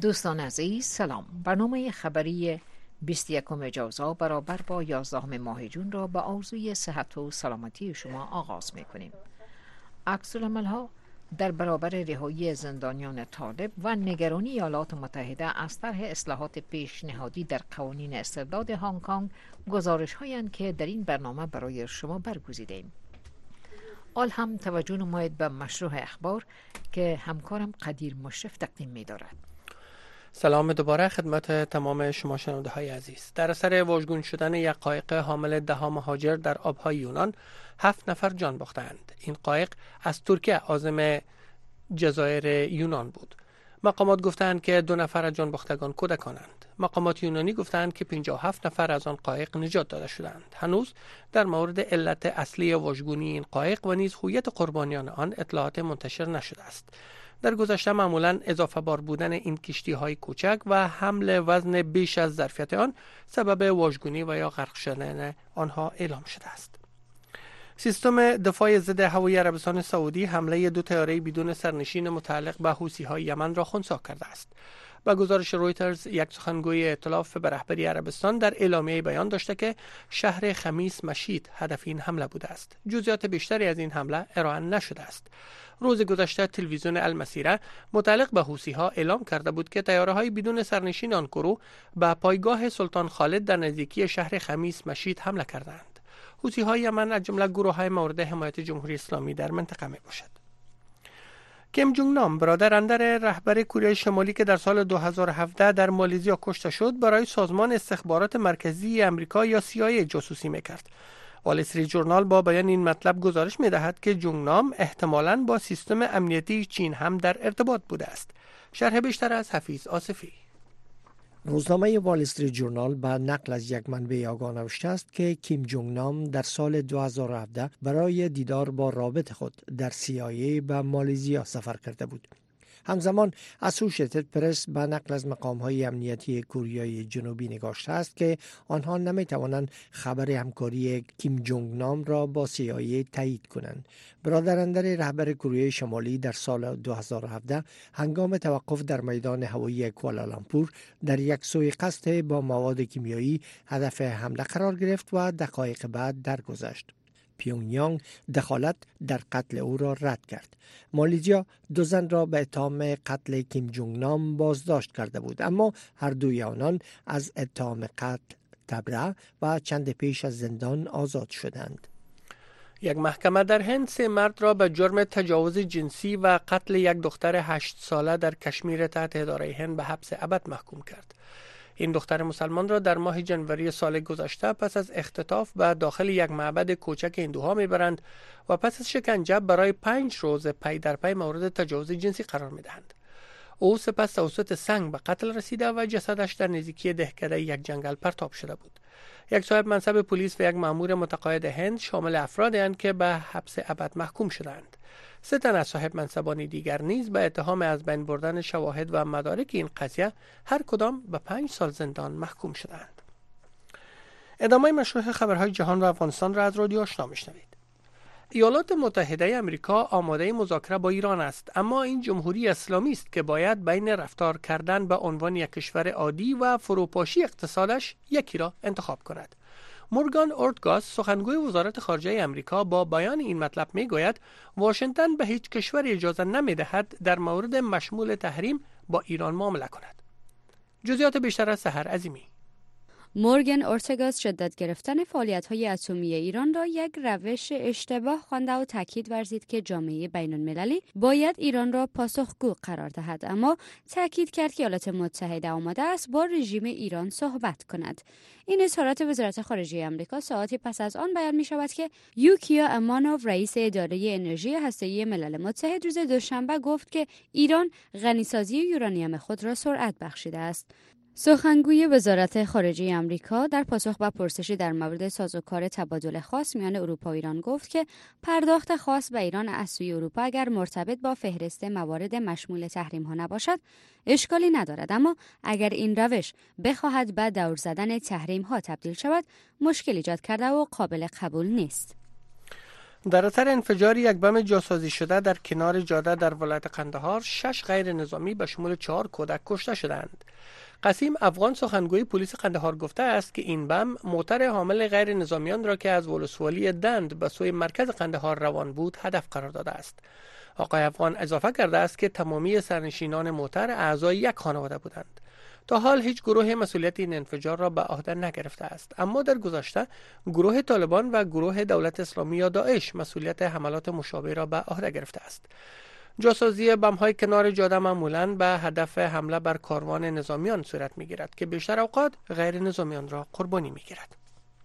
دوستان عزیز سلام. برنامه خبری 21 جوزا برابر با 11 ماه جون را به آرزوی صحت و سلامتی شما آغاز می کنیم. عکس‌العمل‌ها در برابر رهایی زندانیان طالب و نگرانی ایالات متحده از طرح اصلاحات پیشنهادی در قوانین استرداد هنگ کنگ گزارش‌هایند که در این برنامه برای شما برگزیدیم. آل هم توجه نمایید به مشروع اخبار که همکارم قدیر مشرف تقدیم می دارد. سلام دوباره خدمت تمام شما شنونده های عزیز. در اثر واژگون شدن یک قایق حامل 10 مهاجر در آبهای یونان 7 نفر جان باختند. این قایق از ترکیه عازم جزایر یونان بود. مقامات گفتند که 2 نفر از جان باختگان کودکانند. مقامات یونانی گفتند که 57 نفر از آن قایق نجات داده شدند. هنوز در مورد علت اصلی واژگونی این قایق و نیز هویت قربانیان آن اطلاعات منتشر نشده است. در گذشته معمولاً اضافه بار بودن این کشتی های کوچک و حمل وزن بیش از ظرفیت آن سبب واژگونی و یا غرق شدن آنها اعلام شده است. سیستم دفاع ضد هوایی عربستان سعودی حمله 2 طیاره بدون سرنشین متعلق به حوثی‌های یمن را خنثی کرده است. با گزارش رویترز، یک سخنگوی ائتلاف به رهبری عربستان در اعلامیه بیان داشته که شهر خمیس مشید هدف این حمله بوده است. جزئیات بیشتری از این حمله ارائه نشده است. روز گذشته تلویزیون المسیره متعلق به حوثی‌ها اعلام کرده بود که طیاره‌های بدون سرنشین آنکرو به پایگاه سلطان خالد در نزدیکی شهر خمیس مشید حمله کردند. حوثی‌های یمن از جمله گروه‌های مورد حمایت جمهوری اسلامی در منطقه میباشد. کیم جونگ نام برادر اندر رهبر کره شمالی که در سال 2017 در مالزیا کشته شد برای سازمان استخبارات مرکزی امریکا یا CIA جاسوسی میکرد. وال استریت ژورنال با بیان این مطلب گزارش می‌دهد که جونگ نام احتمالاً با سیستم امنیتی چین هم در ارتباط بوده است. شرح بیشتر از حفیظ آصفی. روزنامه وال استریت ژورنال با نقل از یک منبع آگاه نوشته است که کیم جونگ نام در سال 2017 برای دیدار با رابط خود در CIA به مالزیا سفر کرده بود. همزمان اسوشیتد پرس به نقل از مقام‌های امنیتی کره جنوبی نگاشته است که آنها نمی‌توانند خبر همکاری کیم جونگ نام را با CIA تایید کنند. برادر اندر رهبر کره شمالی در سال 2017 هنگام توقف در میدان هوایی کوالالامپور در یک سوءقصد با مواد کیمیایی هدف حمله قرار گرفت و دقایق بعد درگذشت. پیونگیانگ دخالت در قتل او را رد کرد. مالزیا 2 زن را به اتهام قتل کیم جونگ نام بازداشت کرده بود، اما هر دوی آنان از اتهام قتل تبرئه و چند پیش از زندان آزاد شدند. یک محکمه در هند 3 مرد را به جرم تجاوز جنسی و قتل یک دختر 8 ساله در کشمیر تحت اداره هند به حبس ابد محکوم کرد. این دختر مسلمان را در ماه جنوری سال گذشته پس از اختطاف به داخل یک معبد کوچک هندوها میبرند و پس از شکنجه برای 5 روز پی در پی مورد تجاوز جنسی قرار میدهند. او سپس توسط سنگ به قتل رسیده و جسدش در نزدیکی دهکده یک جنگل پرتاب شده بود. یک صاحب منصب پلیس و یک مأمور متقاعد هند شامل افرادی اند که به حبس ابد محکوم شدند. 3 تن از صاحب منصبان دیگر نیز به اتهام از بین بردن شواهد و مدارک این قضیه هر کدام به 5 سال زندان محکوم شدند. ادامه مشروع خبرهای جهان و افغانستان را از رادیو آشنا میشنوید. ایالات متحده آمریکا آماده مذاکره با ایران است، اما این جمهوری اسلامی است که باید بین رفتار کردن به عنوان یک کشور عادی و فروپاشی اقتصادش یکی را انتخاب کند. مورگان اورتگاس سخنگوی وزارت خارجه آمریکا با بیان این مطلب میگوید واشنگتن به هیچ کشوری اجازه نمیدهد در مورد مشمول تحریم با ایران معامله کند. جزئیات بیشتر از سحر عظیمی. مورگان اورتگاس شدت گرفتن فعالیت‌های اتمی ایران را یک روش اشتباه خوانده و تاکید ورزید که جامعه بین‌المللی باید ایران را پاسخگو قرار دهد، اما تاکید کرد که ایالات متحده آماده است با رژیم ایران صحبت کند. این اظهارات وزارت خارجه آمریکا ساعتی پس از آن بیان می‌شود که یوکیا امانوف رئیس اداره انرژی هسته‌ای ملل متحد روز دوشنبه گفت که ایران غنیسازی یورانیم خود را سرعت بخشیده است. سخنگوی وزارت خارجه آمریکا در پاسخ به پرسشی در مورد سازوکار تبادل خاص میان اروپا و ایران گفت که پرداخت خاص به ایران از سوی اروپا اگر مرتبط با فهرست موارد مشمول تحریم ها نباشد اشکالی ندارد، اما اگر این روش بخواهد به دور زدن تحریم ها تبدیل شود مشکل ایجاد کرده و قابل قبول نیست. در اثر انفجار یک بم جاسازی شده در کنار جاده در ولایت قندهار 6 غیر نظامی به شمول 4 کودک کشته شدند. قسیم افغان سخنگوی پلیس قندهار گفته است که این بم موتر حامل غیر نظامیان را که از ولسوالی دند به سوی مرکز قندهار روان بود هدف قرار داده است. آقای افغان اضافه کرده است که تمامی سرنشینان موتر اعضای یک خانواده بودند. تا حال هیچ گروه مسئولیت این انفجار را به عهده نگرفته است، اما در گذشته گروه طالبان و گروه دولت اسلامی یا داعش مسئولیت حملات مشابه را به عهده گرفته است. جاسازی بم‌های کنار جاده معمولاً به هدف حمله بر کاروان نظامیان صورت می‌گیرد که بیشتر اوقات غیر نظامیان را قربانی می‌گیرد.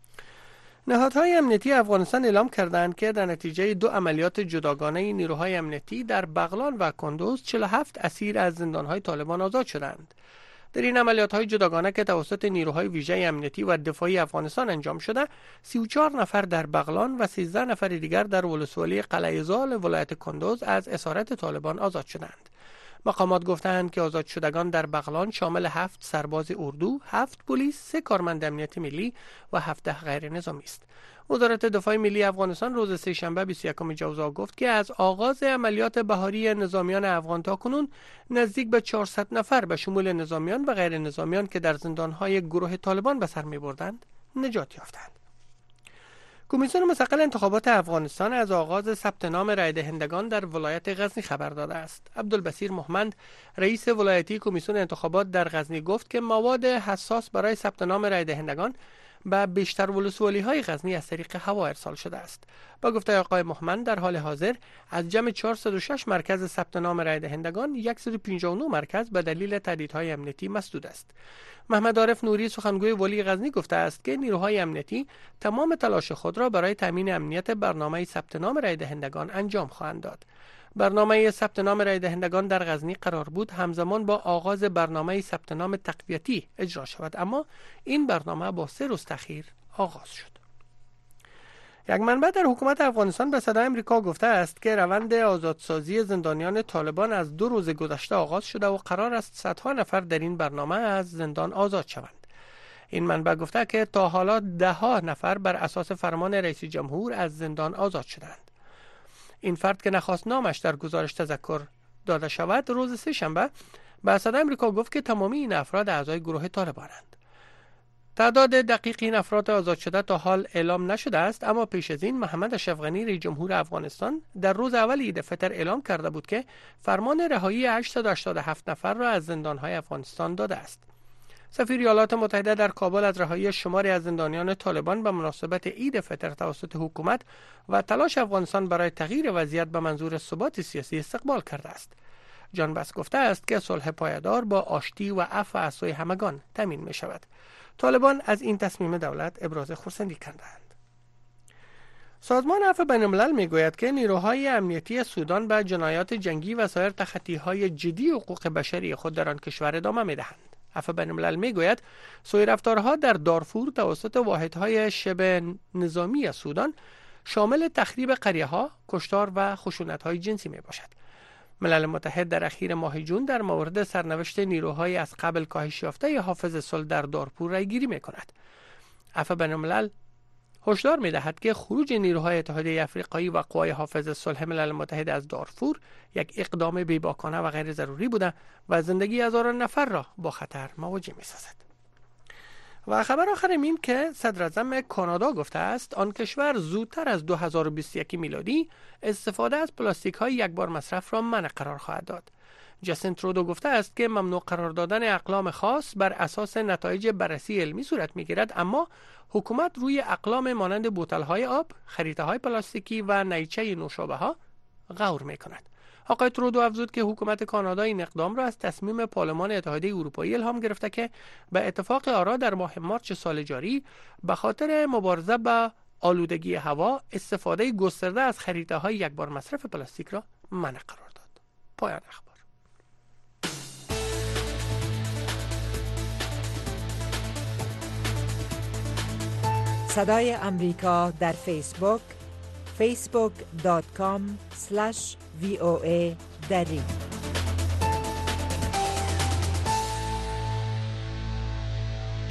نهادهای امنیتی افغانستان اعلام کردند که در نتیجه 2 عملیات جداگانه نیروهای امنیتی در بغلان و کندوز 47 اسیر از زندانهای طالبان آزاد شدند. در این عملیات‌های جداگانه که توسط نیروهای ویژه امنیتی و دفاعی افغانستان انجام شده، 34 نفر در بغلان و 13 نفر دیگر در ولسوالی قلعه زال ولایت کندوز از اسارت طالبان آزاد شدند. مقامات گفتند که آزاد شدگان در بغلان شامل 7 سرباز اردو، 7 پلیس، 3 کارمند امنیت ملی و 17 غیر نظامی است. وزارت دفاع ملی افغانستان روز سه‌شنبه 21 جوزا گفت که از آغاز عملیات بهاری نظامیان افغان تا کنون نزدیک به 400 نفر به شمول نظامیان و غیر نظامیان که در زندان‌های گروه طالبان به سر می‌بردند نجات یافتند. کمیسیون مستقل انتخابات افغانستان از آغاز ثبت نام رای دهندگان در ولایت غزنی خبر داده است. عبدالبصیر محمد، رئیس ولایتی کمیسیون انتخابات در غزنی گفت که مواد حساس برای ثبت نام رای دهندگان به بیشتر ولسوالی‌های غزنی از طریق هوا ارسال شده است. با گفته آقای محمد در حال حاضر از جمع 406 مرکز ثبت نام رای دهندگان 159 مرکز به دلیل تهدیدهای امنیتی مسدود است. محمد عارف نوری سخنگوی ولی غزنی گفته است که نیروهای امنیتی تمام تلاش خود را برای تامین امنیت برنامه ثبت نام رای دهندگان انجام خواهند داد. برنامه ثبت نام رای دهندگان در غزنی قرار بود همزمان با آغاز برنامه ثبت نام تقویتی اجرا شود، اما این برنامه با 3 روز تأخیر آغاز شد. یک منبع در حکومت افغانستان به صدای امریکا گفته است که روند آزادسازی زندانیان طالبان از 2 روز گذشته آغاز شده و قرار است صدها نفر در این برنامه از زندان آزاد شوند. این منبع گفته که تا حالا 10 نفر بر اساس فرمان رئیس جمهور از زندان آزاد شدند. این فرد که نخواست نامش در گزارش تذکر داده شود روز سه‌شنبه به صدای امریکا گفت که تمامی این افراد اعضای گروه طالبانند. تعداد دقیق این افراد آزاد شده تا حال اعلام نشده است، اما پیش از این محمد اشرف غنی رئیس جمهور افغانستان در روز اول عید فطر اعلام کرده بود که فرمان رهایی 887 نفر را از زندان‌های افغانستان داده است. سفیر ایالات متحده در کابل از رهایی شماری از زندانیان طالبان به مناسبت عید فطر توسط حکومت و تلاش افغانستان برای تغییر وضعیت به منظور ثبات سیاسی استقبال کرده است. جان بس گفته است که صلح پایدار با آشتی و عفو از سوی همگان تامین می شود. طالبان از این تصمیم دولت ابراز خرسندی کردند. سازمان عفو بین‌الملل میگوید که نیروهای امنیتی سودان به جنایات جنگی و سایر تخطی‌های جدی حقوق بشری خود در آن کشور ادامه می‌دهند. عفو بین‌الملل میگوید سوء رفتارها در دارفور توسط واحدهای شبه نظامی سودان شامل تخریب قریه‌ها، کشتار و خشونت‌های جنسی میباشد. ملل متحد در اخیر ماه جون در مورد سرنوشت نیروهای از قبل کاهش یافته حافظ صلح در دارفور رایگیری می‌کند. عفو بین‌الملل هشدار می‌دهد که خروج نیروهای اتحادیه آفریقایی و قوای حافظ صلح ملل متحد از دارفور یک اقدام بی‌باکانه و غیر ضروری بوده و زندگی هزاران نفر را با خطر مواجه می‌سازد. و خبر آخر این که صدراعظم کانادا گفته است آن کشور زودتر از 2021 میلادی استفاده از پلاستیک‌های یک بار مصرف را منع قرار خواهد داد. جاستین ترودو گفته است که ممنوع قرار دادن اقلام خاص بر اساس نتایج بررسی علمی صورت می‌گیرد، اما حکومت روی اقلام مانند بوتل‌های آب، خریطه‌های پلاستیکی و نیچه نوشابه‌ها غور می‌کند. آقای ترودو افزود که حکومت کانادا این اقدام را از تصمیم پارلمان اتحادیه اروپایی الهام گرفته که به اتفاق آرا در ماه مارس سال جاری به خاطر مبارزه با آلودگی هوا استفاده گسترده از خریطه‌های یک بار مصرف پلاستیک را منع قرار داد. پایان اخبار. صدای امریکا در فیسبوک facebook.com/VOA دری.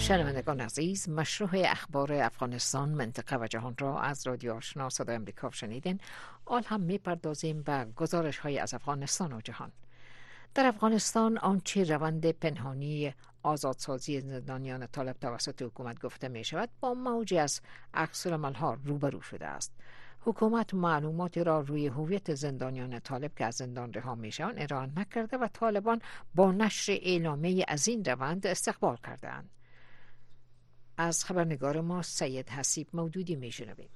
شنوندگان عزیز، مشروع اخبار افغانستان، منطقه و جهان را از رادیو آشنا صدای امریکا شنیدین. آل هم میپردازیم به گزارش های از افغانستان و جهان. در افغانستان آنچه روند پنهانی آزادسازی زندانیان طالب توسط حکومت گفته می شود با موجی از عکس‌العمل‌ها روبرو شده است. حکومت معلوماتی را روی هویت زندانیان طالب که از زندان رها می شوند ارائه نکرده و طالبان با نشر اعلامیه از این روند استقبال کردند. از خبرنگار ما سید حسیب مودودی می شنویم.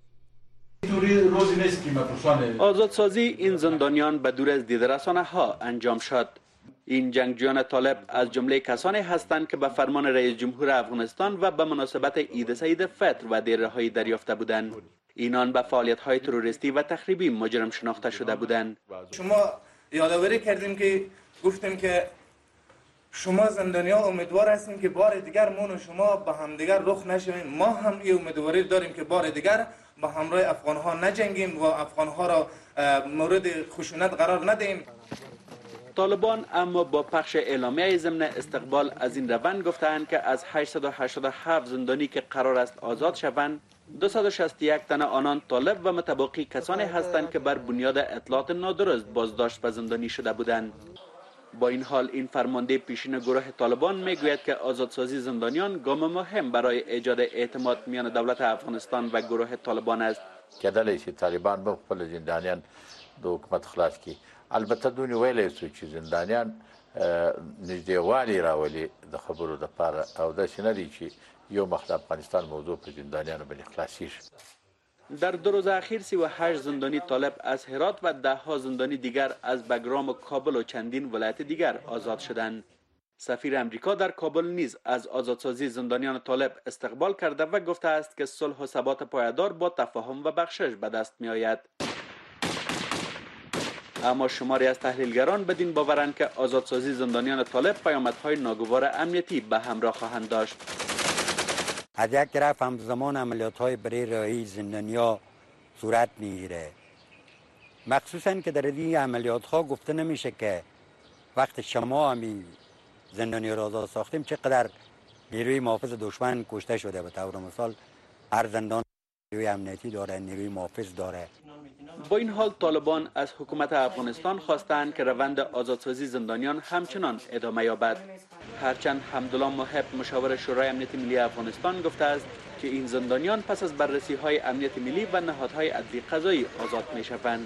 آزادسازی این زندانیان به دور از دیدرسانه ها انجام شد. این جنگجویان طالب از جمله کسانی هستند که به فرمان رئیس جمهور افغانستان و به مناسبت عید سعید فطر و رهایی دریافته بودند. اینان به فعالیت‌های تروریستی و تخریبی مجرم شناخته شده بودند. شما یادآوری کردیم که گفتیم که شما زندانیان امیدوار هستیم که بار دیگر من و شما با همدیگر رخ نشویم. ما هم این امیدواری داریم که بار دیگر با همراه افغان‌ها نجنگیم و افغان‌ها را مورد خشونت قرار ندهیم. طالبان اما با پخش اعلامیه ضمن استقبال از این روند گفتند که از 887 زندانی که قرار است آزاد شوند، 261 تن آنان طالب و متباقی کسانی هستند که بر بنیاد اطلاعات نادرست بازداشت و زندانی شده بودند. با این حال این فرمانده پیشین گروه طالبان میگوید که آزادسازی زندانیان گام مهم برای ایجاد اعتماد میان دولت افغانستان و گروه طالبان است. کېدلی چې طالبان به خپل زندانیان د حکومت خلاص کړي. البته دوی ویلی شو چې زندانیان نږدېوالي راولي د خبرو دپاره او داسې نه دی چې یو مخ د افغانستان موضوع په زندانیانو باندې خلاصیږي. در 2 روز اخیر 38 زندانی طالب از هرات و 10 زندانی دیگر از بگرام و کابل و چندین ولایت دیگر آزاد شدند. سفیر امریکا در کابل نیز از آزادسازی زندانیان طالب استقبال کرده و گفته است که صلح و ثبات پایدار با تفاهم و بخشش به دست می آید. اما شماری از تحلیلگران بدین باورند که آزادسازی زندانیان طالب پیامدهای ناگوار امنیتی به همراه خواهند داشت. از یک طرف همزمان عملیات‌های برای رهایی زندانیان صورت می‌گیره، مخصوصاً که در این عملیات‌ها گفته نمیشه که وقت شما همین زندانیان را آزاد ساختیم چقدر نیروی محافظ دشمن کشته شده. به طور مثال هر زندان نیروی امنیتی داره، نیروی محافظ داره. با این حال طالبان از حکومت افغانستان خواستند که روند آزادسازی زندانیان همچنان ادامه یابد. هرچند حمدالله محب مشاور شورای امنیت ملی افغانستان گفته است که این زندانیان پس از بررسی‌های امنیت ملی و نهادهای عدلی قضایی آزاد می‌شوند.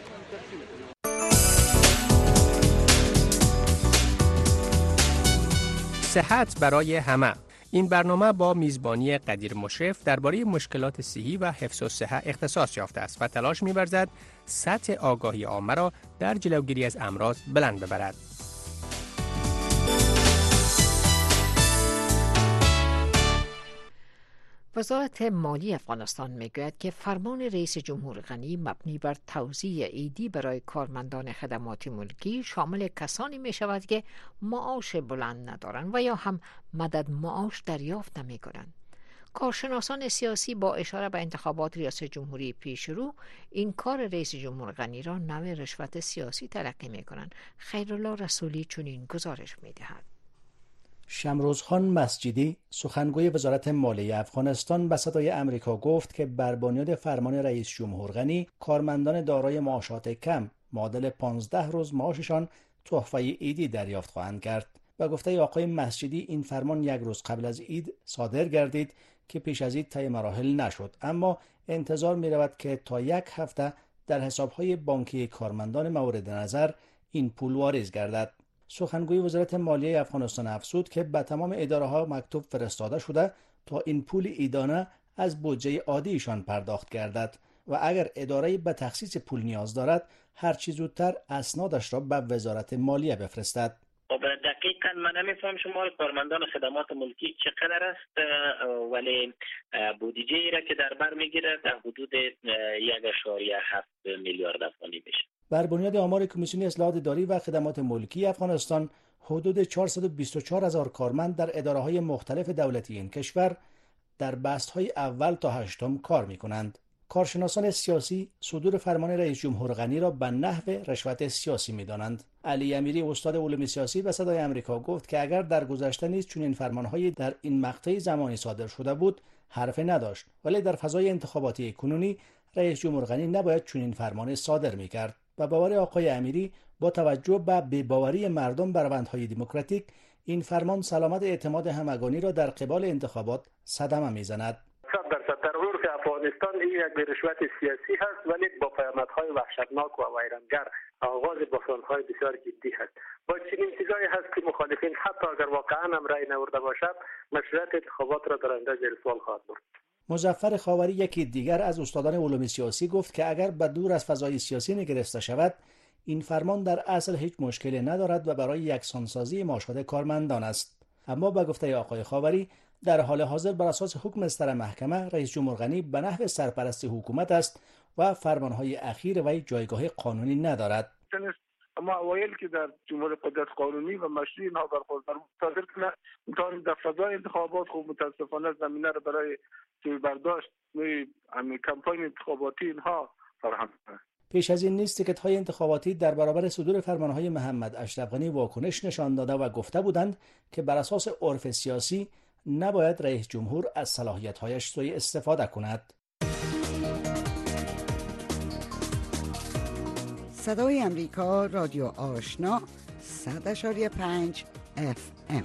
صحت برای همه. این برنامه با میزبانی قدیر مشرف درباره مشکلات صحی و حفظ الصحه اختصاص یافته است و تلاش می‌ورزد سطح آگاهی عامه را در جلوگیری از امراض بلند ببرد. وزارت مالی افغانستان میگوید که فرمان رئیس جمهور غنی مبنی بر توزیع عیدی برای کارمندان خدمات ملکی شامل کسانی می شود که معاش بلند ندارند و یا هم مدد معاش دریافت نمی کنند. کارشناسان سیاسی با اشاره به انتخابات ریاست جمهوری پیش رو این کار رئیس جمهور غنی را نوع رشوت سیاسی تلقی می کنند. خیرالله رسولی چنین گزارش می دهد. شمروزخان مسجدی سخنگوی وزارت مالیه افغانستان به صدای امریکا گفت که بر بنیاد فرمان رئیس جمهور غنی کارمندان دارای معاشات کم معادل 15 روز معاششان تحفه عیدی دریافت خواهند کرد. و گفته آقای مسجدی این فرمان یک روز قبل از عید صادر گردید که پیش از عید طی مراحل نشد، اما انتظار می رود که تا یک هفته در حسابهای بانکی کارمندان مورد نظر این پول واریز گردد. سخنگوی وزارت مالیه افغانستان افزود که به تمام اداره‌ها مکتوب فرستاده شده تا این پول عیدانه از بودجه عادیشان پرداخت گردد و اگر اداره‌ای به تخصیص پول نیاز دارد هر چه زودتر اسنادش را به وزارت مالیه بفرستد. دقیقاً من نمی‌فهم شمار کارمندان خدمات ملکی چقدر است، ولی بودجه‌ای را که در بر می‌گیرد در حدود 1.7 میلیارد افغانی میشه. بر بنیاد آمار کمیسیون اصلاحات اداری و خدمات ملکی افغانستان حدود 424,000 کارمند در اداره‌های مختلف دولتی این کشور در بست‌های اول تا هشتم کار می‌کنند. کارشناسان سیاسی صدور فرمان رئیس جمهور غنی را به نحو رشوت سیاسی می‌دانند. علی امیری استاد علوم سیاسی به صدای آمریکا گفت که اگر در گذشته نیز چنین فرمان‌هایی در این مقطع زمانی صادر شده بود حرفی نداشت، ولی در فضای انتخاباتی کنونی رئیس جمهور غنی نباید چنین فرمان صادر می‌کرد. و باور آقای امیری با توجه به بی‌باوری مردم بر روندهای دموکراتیک این فرمان سلامت اعتماد همگانی را در قبال انتخابات صدمه می‌زند. 100% در عرف افغانستان این یک رشوت سیاسی هست، ولی با پیامدهای وحشتناک و ویرانگر، آغاز بحران‌های بسیار جدی هست. با چنین چیزایی هست که مخالفین حتی اگر واقعا هم رأی نورده باشد مشروعیت انتخابات را در آینده زیر سوال خواهد برد. مظفر خاوری یکی دیگر از استادان علوم سیاسی گفت که اگر به دور از فضای سیاسی نگرفته شود این فرمان در اصل هیچ مشکلی ندارد و برای یکسانسازی معاشات کارمندان است. اما به گفته آقای خاوری در حال حاضر بر اساس حکم اصدر محکمه رئیس جمهور غنی به نحو سرپرست حکومت است و فرمانهای اخیر وی جایگاه قانونی ندارد. اما اوایل که در جمهوری قدرت قانونی و مشروع اینها برخوردار صادر کنه اون در فضای انتخابات خوب متاسفانه زمینه را برای سوی برداشت و کمپاین انتخاباتی اینها فراهم کنه. پیش از این نیز تیکت‌های انتخاباتی در برابر صدور فرمانهای محمد اشرف غنی واکنش نشان داده و گفته بودند که بر اساس عرف سیاسی نباید رئیس جمهور از صلاحیت‌هایش سوء استفاده کند. صدای امریکا، رادیو آشنا، 100.5 FM.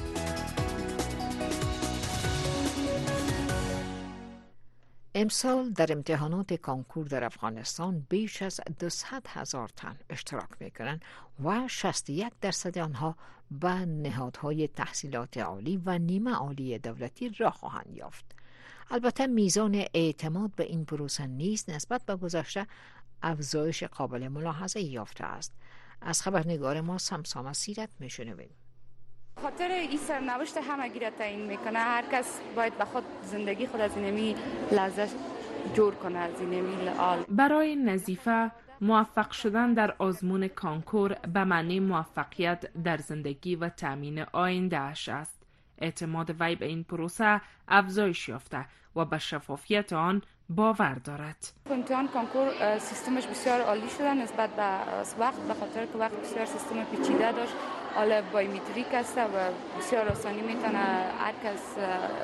امسال در امتحانات کانکور در افغانستان بیش از 200,000 تن اشتراک میکنند و 61% آنها به نهادهای تحصیلات عالی و نیمه عالی دولتی راه خواهند یافت. البته میزان اعتماد به این پروسه نیز نسبت به گذشته افزایش قابل ملاحظه یافته است. از خبرنگار ما سمسام سیرت میشنویم. خاطر این سرنوشت همگی را تعیین میکنه. هر کس باید به خود زندگی خود از اینمی لحظه جور کنه، از اینمی لعال. برای نظیفه موفق شدن در آزمون کانکور به معنی موفقیت در زندگی و تامین آینده اش است. اعتماد وی به این پروسه افزایش یافته و به شفافیت آن باور دارد. امتحان کانکور سیستمش بسیار عالی شده نسبت به وقت، به خاطر که وقت بسیار سیستم پیچیده داشت. حالا بایومتریک است و بسیار آسانی میتونه هر کس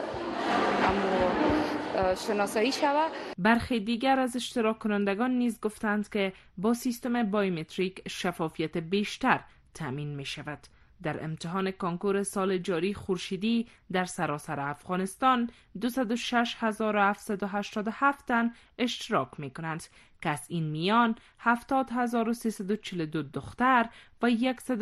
شناسایی شود. برخی دیگر از اشتراک کنندگان نیز گفتند که با سیستم بایومتریک شفافیت بیشتر تامین می شود. در امتحان کانکور سال جاری خورشیدی در سراسر افغانستان 206,787 تن اشتراک می کنند که از این میان 70,342 دختر و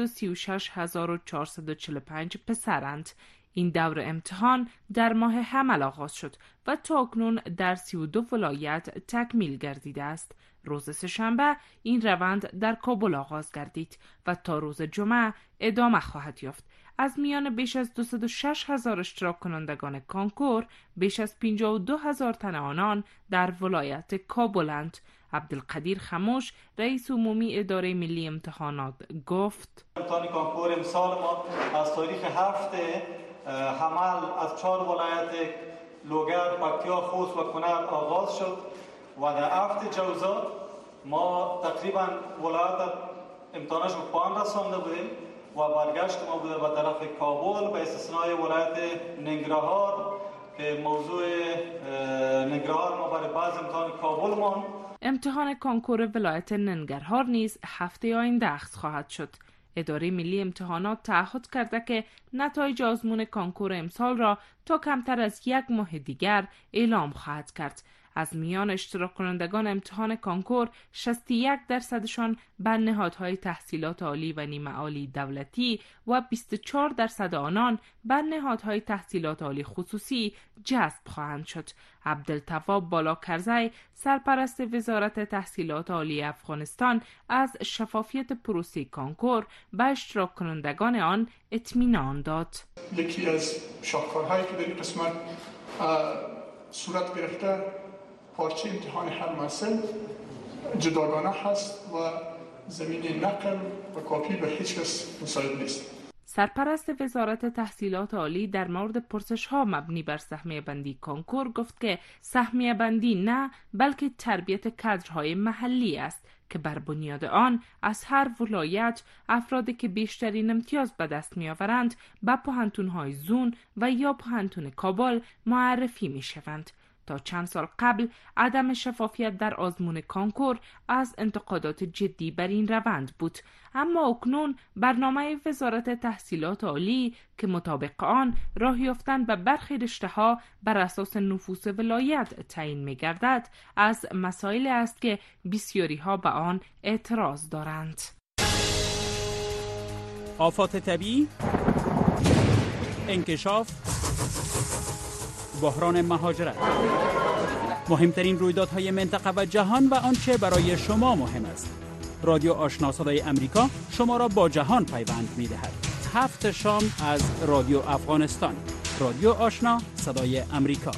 136,445 پسرند. این دور امتحان در ماه حمل آغاز شد و تا اکنون در 32 ولایت تکمیل گردیده است. روز سه‌شنبه این روند در کابل آغاز گردید و تا روز جمعه ادامه خواهد یافت. از میان بیش از 206,000 اشتراک کنندگان کانکور بیش از 52,000 تن آنان در ولایت کابلند. عبدالقدیر خموش رئیس عمومی اداره ملی امتحانات گفت: امتحان کانکور امسال ما از تاریخ 7 حمل از 4 ولایت لوگر، پکتیا، خوست و کنر آغاز شد و در 7 جوزا ما تقریبا ولایت امتحانش به پایان رسانده بودیم و برگشت ما بوده به طرف کابل به استثنای ولایت ننگرهار که موضوع ننگرهار ما برای بعض امتحان کابل ماند. امتحان کانکور ولایت ننگرهار نیز هفته آینده اخذ خواهد شد. اداره ملی امتحانات تعهد کرده که نتایج آزمون کانکور امسال را تا کمتر از 1 ماه دیگر اعلام خواهد کرد. از میان اشتراک کنندگان امتحان کانکور 61% به نهادهای تحصیلات عالی و نیمه عالی دولتی و 24% آنان به نهادهای تحصیلات عالی خصوصی جذب خواهند شد. عبدالتواب بالاکرزی سرپرست وزارت تحصیلات عالی افغانستان از شفافیت پروسه کانکور به اشتراک کنندگان آن اطمینان داد. یکی از شاهکارهایی که در این قسمت صورت گرفته پارچه امتحان هر محصل جداگانه هست و زمین نقل و کاپی به هیچ کس مساعد نیست. سرپرست وزارت تحصیلات عالی در مورد پرسش‌ها مبنی بر سهمیه بندی کنکور گفت که سهمیه بندی نه بلکه تربیت کادرهای محلی است که بر بنیاد آن از هر ولایت افرادی که بیشترین امتیاز به دست می‌آورند به پوهنتون‌های زون و یا پوهنتون کابل معرفی می‌شوند. تا چند سال قبل عدم شفافیت در آزمون کانکور از انتقادات جدی بر این روند بود، اما اکنون برنامه وزارت تحصیلات عالی که مطابق آن راه یافتن به برخی رشته‌ها بر اساس نفوس ولایت تعیین می‌گردد از مسائلی است که بسیاری‌ها به آن اعتراض دارند. آفات طبیعی، انکشاف، بحران مهاجرت، مهمترین رویدادهای منطقه و جهان و آنچه برای شما مهم است. رادیو آشنا صدای امریکا شما را با جهان پیوند می‌دهد. 7 شام از رادیو افغانستان. رادیو آشنا صدای امریکا.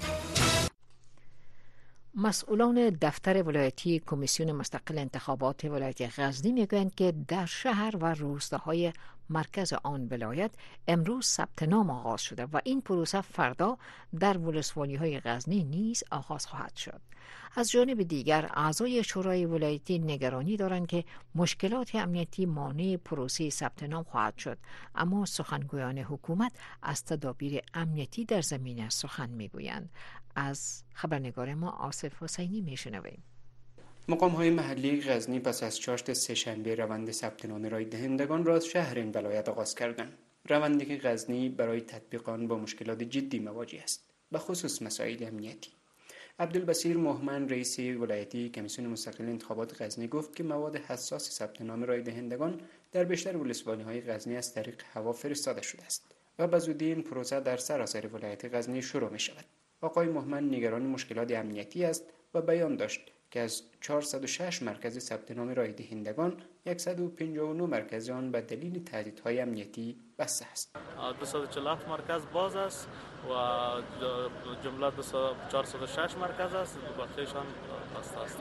مسئولان دفتر ولایتی کمیسیون مستقل انتخابات ولایت غزنی میگویند که در شهر و روستاهای مرکز آن ولایت امروز ثبت نام آغاز شده و این پروسه فردا در ولسوالی‌های غزنی نیز آغاز خواهد شد. از جانب دیگر اعضای شورای ولایتی نگرانی دارند که مشکلات امنیتی مانع پروسه ثبت نام خواهد شد، اما سخنگویان حکومت از تدابیر امنیتی در زمینه سخن میگویند. از خبرنگار ما آصف حسینی میشنویم. مقام‌های محلی غزنی پس از چاشت سه‌شنبه روند ثبت نام رای دهندگان را از شهر این ولایت آغاز کردند. روندی که غزنی برای تطبیق آن با مشکلات جدی مواجه است، به خصوص مسائل امنیتی. عبدالبصیر مهمن رئیس ولایتی کمیسیون مستقل انتخابات غزنی گفت که مواد حساس ثبت نام رای دهندگان در بیشتر ولسوالی‌های غزنی از طریق هوا فرستاده شده است و به زودی این پروسه در سراسر ولایت غزنی شروع می شود. آقای مهمن نگران مشکلات امنیتی است و بیان داشت که از 406 مرکز ثبت نام رای دهندگان 159 مرکز آن به دلیل تهدیدهای امنیتی بسته است. 247 مرکز باز است و جمله 406 مرکز است بقیه‌شان بسته است.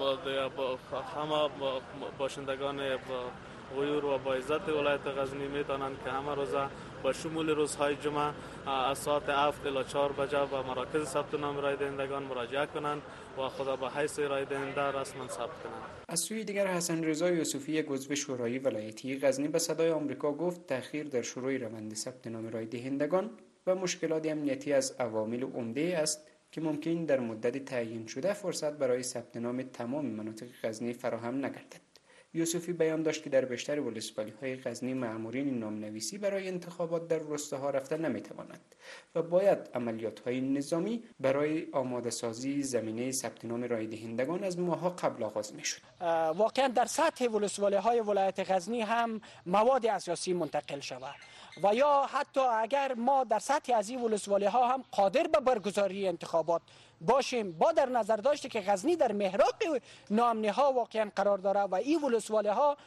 همه باشندگان غیور و با عزت ولایت غزنی میتونند که همه روزه با شمول روزهای جمعه از ساعت 7 الی 4 بجه به مراکز ثبت نام رای دهندگان مراجعه کنند و خود به حیث رای دهنده رسما ثبت کنند. از سوی دیگر حسن رضا یوسفی عضو شورای ولایتی غزنی به صدای آمریکا گفت تأخیر در شروع روند ثبت نام رای دهندگان و مشکلات امنیتی از عوامل عمده است که ممکن در مدت تعیین شده فرصت برای ثبت نام تمام مناطق غزنی فراهم نگردد. یوسفی بیان داشت که در بیشتر ولسوالی‌های غزنی مأمورین نامنویسی برای انتخابات در روستاها رفته نمی‌توانند و باید عملیات‌های نظامی برای آماده سازی زمینه ثبت نام رای دهندگان از ماه‌ها قبل آغاز می‌شد. واقعا در سطح ولسوالی‌های ولایت غزنی هم مواد اساسی منتقل شود و یا حتی اگر ما در سطح از این ولسوالی‌ها هم قادر به برگزاری انتخابات باشیم، با در نظر داشته که غزنی در محراق ناامنی‌ها واقعا قرار داره و این ولسوالی‌ها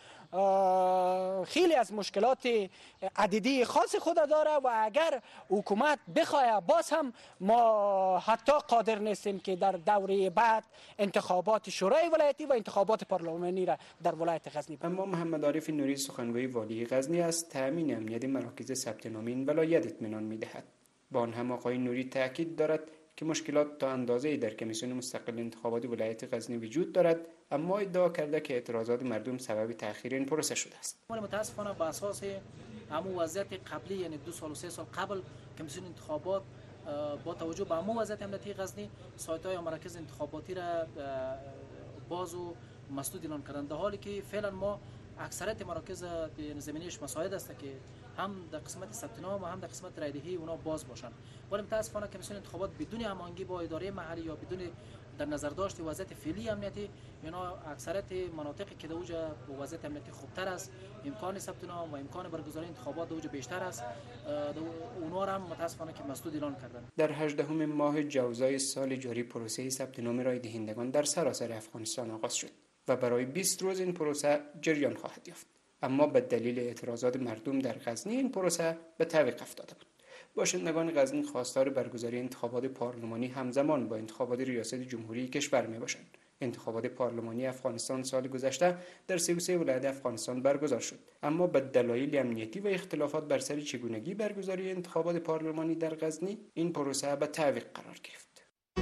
خیلی از مشکلات عددی خاص خود داره و اگر حکومت بخواه باز هم ما حتی قادر نیستیم که در دوره بعد انتخابات شورای ولایتی و انتخابات پارلمانی را در ولایت غزنی. اما محمد عارف نوری سخنگوی والی غزنی از تامین امنیت مراکز ثبت نام این ولایت اطمینان می‌دهد. با آن هم آقای نوری تاکید دارد که مشکلات تا اندازه‌ای در کمیسیون مستقل انتخابات ولایت غزنی وجود دارد، اما ادعا کرده که اعتراضات مردم سبب تأخیر این پروسه شده است. متاسفانه به اساس همون وضعیت قبلی، یعنی 2 سال و 3 سال قبل، کمیسیون انتخابات با توجه به همون وضعیت امنیتی غزنی سایت‌های مراکز انتخاباتی را باز و مسدود اعلان کردند، در حالی که فعلا ما اکثریت مراکز زمینیش مساعد است که هم در قسمت ثبت نام و هم در قسمت رایدهی اونا باز باشند، ولی متاسفانه کمیسیون انتخابات بدون هماهنگی با اداره محلی یا بدون در نظر داشت وضعیت فعلی امنیتی، اینا اکثریت مناطقی که در اوجا وضعیت امنیتی خوبتر است، امکان ثبت نام و امکان برگزاری انتخابات در اوجا بیشتر است، اونا را هم متاسفانه که مسدود اعلان کردند. در 18 ماه جوزای سال جاری پروسه ثبت نام رای دهندگان در سراسر افغانستان آغاز شد و برای 20 روز این پروسه جریان خواهد یافت، اما به دلیل اعتراضات مردم در غزنی این پروسه به تعویق افتاده بود. باشندگان غزنی خواستار برگزاری انتخابات پارلمانی همزمان با انتخابات ریاست جمهوری کشور می باشند انتخابات پارلمانی افغانستان سال گذشته در 33 ولایت افغانستان برگزار شد، اما به دلایل امنیتی و اختلافات بر سر چگونگی برگزاری انتخابات پارلمانی در غزنی این پروسه به تعویق قرار گرفت.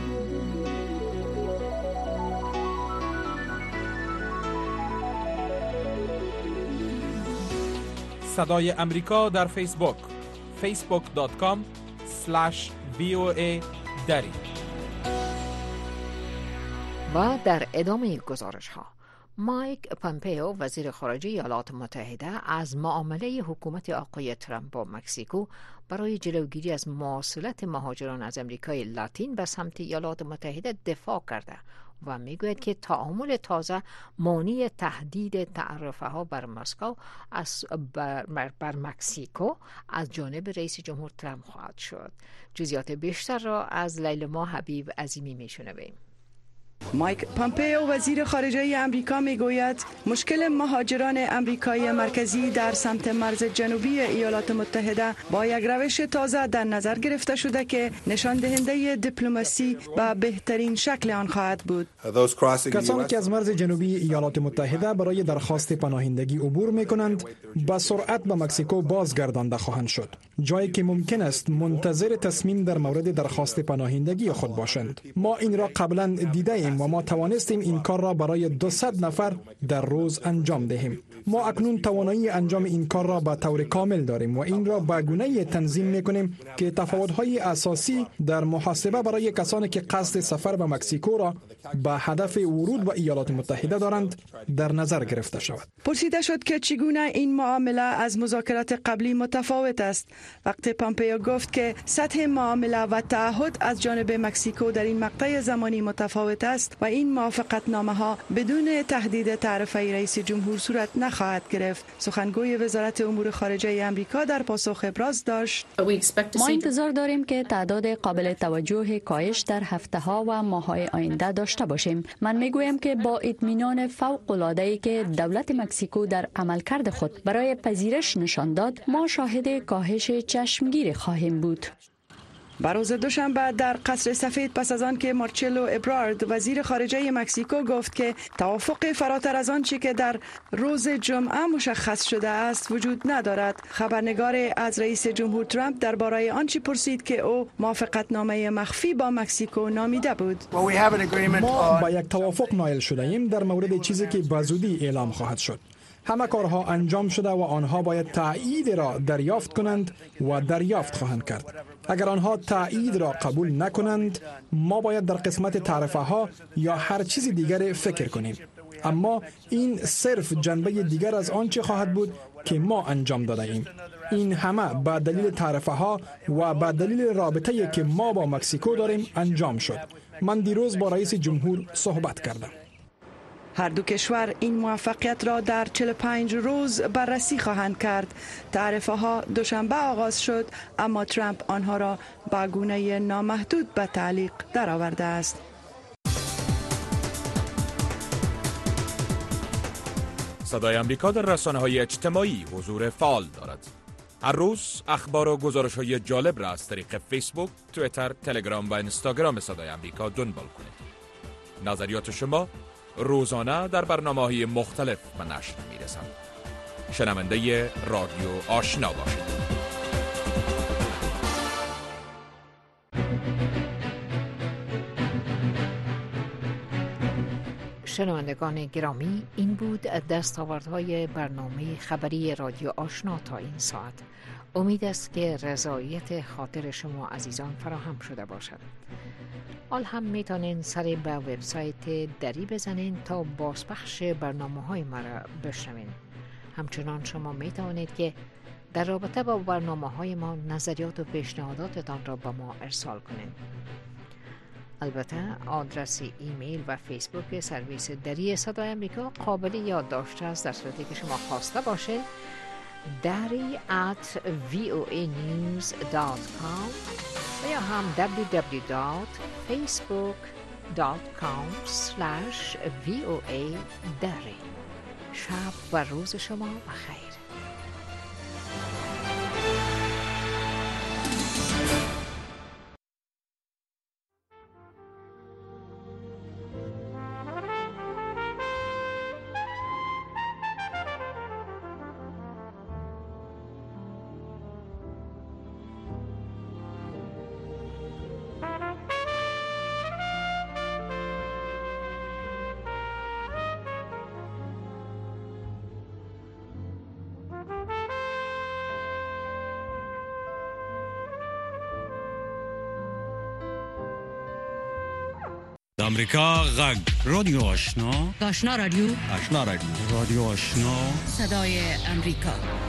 صدای امریکا در فیسبوک facebook.com/VOA دری. و در ادامه گزارش ها، مایک پامپئو وزیر خارجه ایالات متحده از معامله حکومت آقای ترامپ با مکزیکو برای جلوگیری از مواصلت مهاجران از امریکای لاتین به سمت ایالات متحده دفاع کرده و میگوید که تعامل تازه مانع تهدید تعرفه ها بر مسکو بر مکزیکو از جانب رئیس جمهور ترامپ خواهد شد. جزئیات بیشتر را از لیلما حبیب عظیمی میشنویم. مایک پامپئو وزیر خارجه آمریکا میگوید مشکل مهاجران آمریکای مرکزی در سمت مرز جنوبی ایالات متحده با یک روش تازه در نظر گرفته شده که نشان دهنده دیپلماسی به بهترین شکل آن خواهد بود. کسانی که از مرز جنوبی ایالات متحده برای درخواست پناهندگی عبور میکنند با سرعت به مکزیکو بازگردانده خواهند شد، جایی که ممکن است منتظر تصمیم در مورد درخواست پناهندگی خود باشند. ما این را قبلا دیده ایم و ما توانستیم این کار را برای 200 نفر در روز انجام دهیم. ما اکنون توانایی انجام این کار را به طور کامل داریم و این را به گونه‌ای تنظیم می‌کنیم که تفاوت‌های اساسی در محاسبه برای کسانی که قصد سفر به مکزیکو را به هدف ورود به ایالات متحده دارند در نظر گرفته شود. پرسیده شد که چگونه این معامله از مذاکرات قبلی متفاوت است. وقتی پامپئو گفت که سطح معامله و تعهد از جانب مکزیکو در این مقطع زمانی متفاوت است و این موافقتنامه‌ها بدون تهدید تعرفه رئیس جمهور صورت نخواهد گرفت. سخنگوی وزارت امور خارجه آمریکا در پاسخ ابراز داشت: ما انتظار داریم که تعداد قابل توجه کاهش در هفته‌ها و ماه‌های آینده داشته باشیم. من میگویم که با اطمینان فوق‌العاده‌ای که دولت مکزیکو در عملکرد خود برای پذیرش نشان داد، ما شاهد کاهش چشمگیر خواهیم بود. روز دوشنبه در قصر سفید پس از آن که مارچلو ابرارد وزیر خارجه مکزیکو گفت که توافق فراتر از آنچه که در روز جمعه مشخص شده است وجود ندارد، خبرنگار از رئیس جمهور ترامپ درباره آنچه پرسید که او موافقتنامه مخفی با مکزیکو نامیده بود. ما با یک توافق نایل شده ایم در مورد چیزی که بزودی اعلام خواهد شد. همه کارها انجام شده و آنها باید تایید را دریافت کنند و دریافت خواهند کرد. اگر آنها تایید را قبول نکنند، ما باید در قسمت تعرفه ها یا هر چیز دیگر فکر کنیم. اما این صرف جنبه دیگر از آنچه خواهد بود که ما انجام داده ایم. این همه به دلیل تعرفه ها و به دلیل رابطه‌ای که ما با مکزیکو داریم انجام شد. من دیروز با رئیس جمهور صحبت کردم. هر دو کشور این موفقیت را در 45 روز بررسی خواهند کرد. تعرفه ها دوشنبه آغاز شد، اما ترامپ آنها را به گونه نامحدود به تعلیق درآورده است. صدای امریکا در رسانه‌های اجتماعی حضور فعال دارد. هر روز اخبار و گزارش‌های جالب را از طریق فیسبوک، توییتر، تلگرام و اینستاگرام صدای امریکا دنبال کنید. نظریات شما روزانه در برنامه‌های مختلف به نشر می‌رسند. شنونده رادیو آشنا باشید. شنوندگان گرامی، این بود دستاوردهای برنامه خبری رادیو آشنا تا این ساعت. امید است که رضایت خاطر شما عزیزان فراهم شده باشد. حال هم میتونین سری به وبسایت دری بزنین تا بازپخش برنامه‌های ما را بشنوین. همچنان شما میتوانید که در رابطه با برنامه‌های ما نظریات و پیشنهاداتتان را به ما ارسال کنین. البته آدرس ایمیل و فیسبوک سرویس دری صدای امریکا قابل یادداشت است در صورتی که شما خواسته باشید. dari@voanews.com و یا هم www.facebook.com/voa dari. شب و روز شما بخیر. آمریکا غږ رادیو آشنا آشنا رادیو رادیو آشنا صدای امریکا